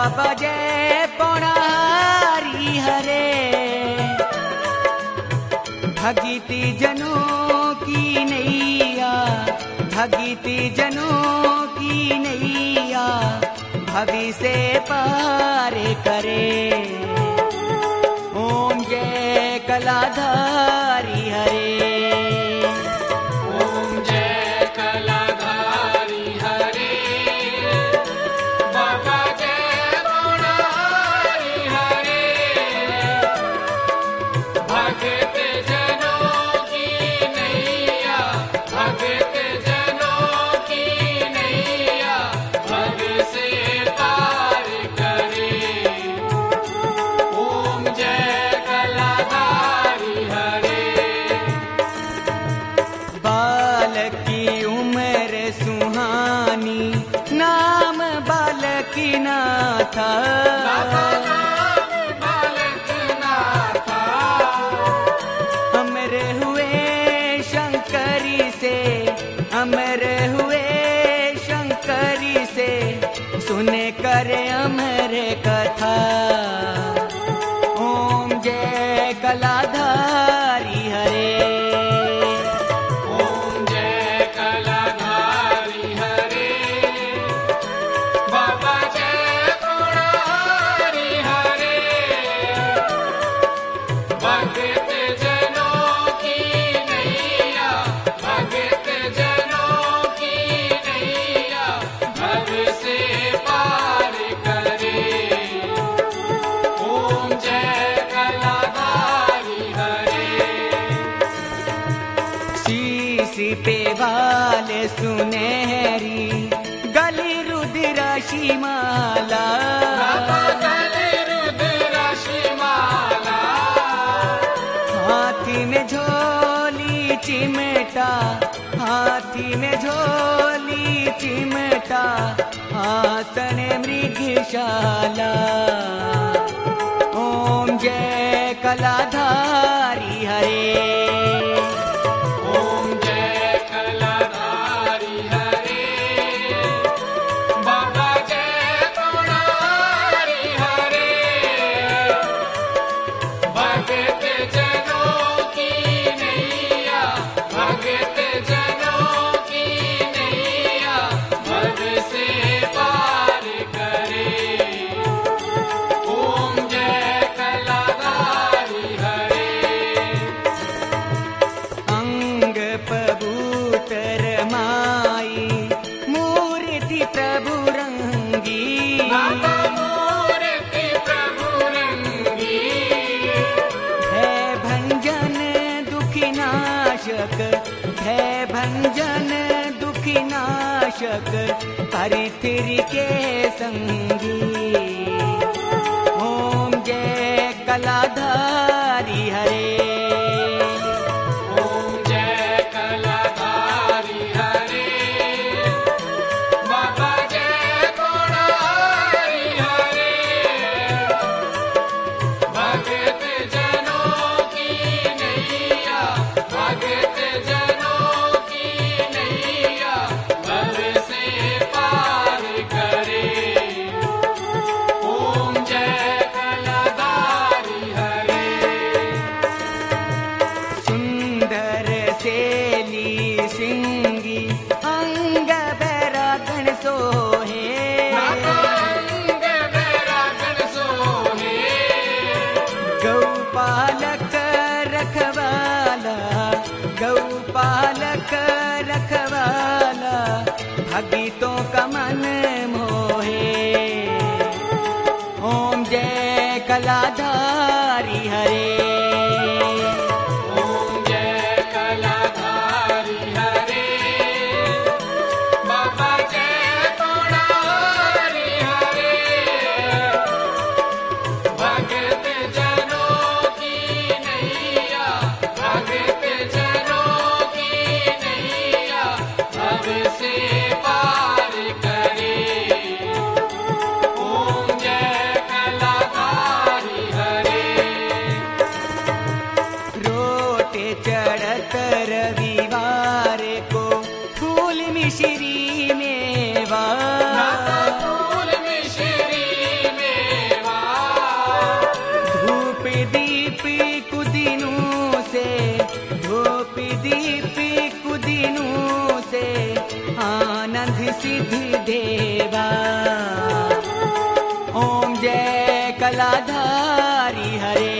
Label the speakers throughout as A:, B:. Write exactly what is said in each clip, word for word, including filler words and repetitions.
A: बाबा जय पौड़ारी हरे। भगीती जनों की नैया, भगीती जनों की नैया, भवि से पार करे। ओम जय कलाधारी हरे। अमर हुए शंकरी से, अमर हुए शंकरी से, सुने करे अमर कथा। ओम जय कलाधारी हरे। पे वाले सुनहरी गली रुद्राक्षी माला, गली रुद्राक्षी माला। हाथी में झोली चिमटा, हाथी में झोली चिमटा, आसन मृगशाला। ओम जय कलाधारी हरे। है भंजन दुखी नाशक, हरिथिरी के संगी। ओम जय कलाधारी हरे। गौपालक रखवाला, गौपालक रखवाला, भगतों का मन मोहे। ओम जय कलाधारी हरे।
B: ओम जय कलाधारी हरे।
A: दीप कुदिनु से, धूप दीप कुदिनु से, आनंद सिद्धि देवा। ओम जय कलाधारी हरे।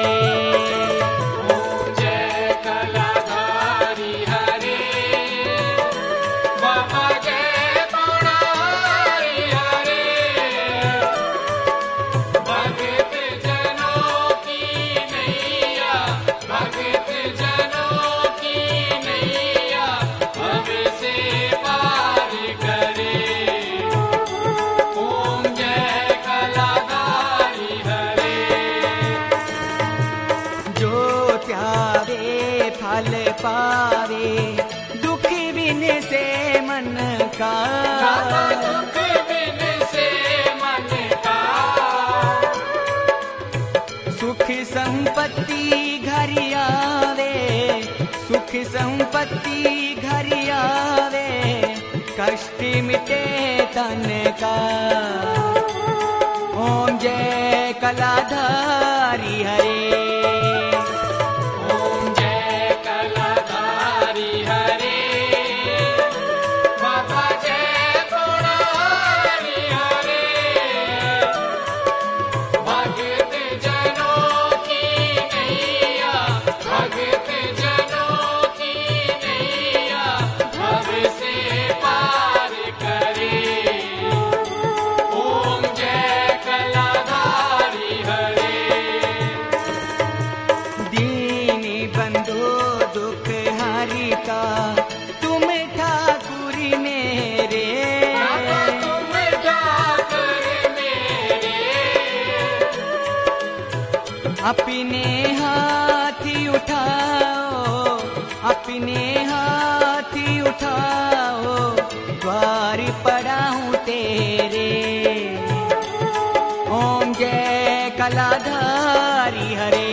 A: फल पावे दुख बिन से मन का,
B: दुख बिन से मन का।
A: सुख संपत्ति घर आवे, सुख संपत्ति घर आवे, कष्ट मिटे तन का। ओम जय कलाधारी हरे। तुम ठाकुर मेरे,
B: तुम ठाकुर मेरे।
A: अपने हाथ उठाओ, अपने हाथ उठाओ, द्वार पड़ा हूँ तेरे। ओम जय कलाधारी हरे।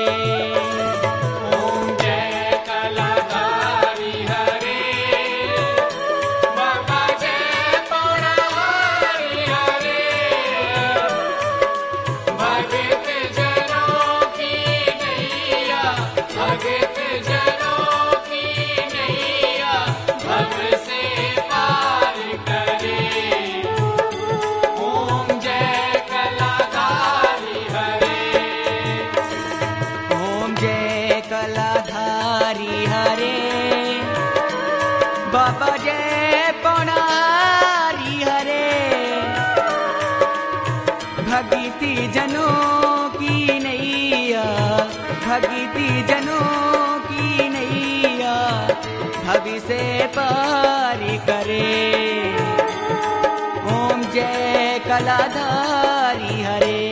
A: कलाधारी हरे बाबा जय पौनारी हरे। भगती जनों की नैया, भगती जनों की नैया, भव से पार करे। ओम जय कलाधारी हरे।